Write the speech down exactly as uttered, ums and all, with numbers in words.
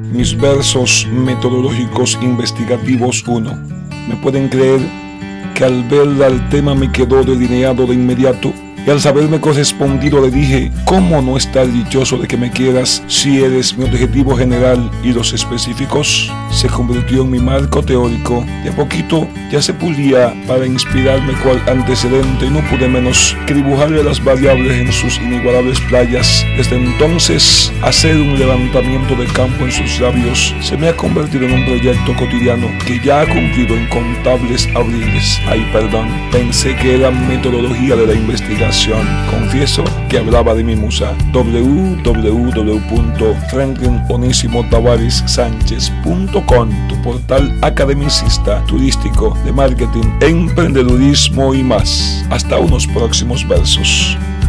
mis versos metodológicos investigativos uno. ¿Me pueden creer que al ver al tema me quedó delineado de inmediato? Y al saberme correspondido le dije, ¿cómo no estar dichoso de que me quieras si eres mi objetivo general y los específicos? Se convirtió en mi marco teórico. De a poquito ya se pulía para inspirarme cual antecedente y no pude menos que dibujarle las variables en sus inigualables playas. Desde entonces, hacer un levantamiento de campo en sus labios se me ha convertido en un proyecto cotidiano que ya ha cumplido incontables abriles. Ay, perdón, pensé que era metodología de la investigación. Confieso que hablaba de mi musa. w w w punto franklin onésimo tavares sánchez punto com, tu portal academicista, turístico, de marketing, emprendedurismo y más. Hasta unos próximos versos.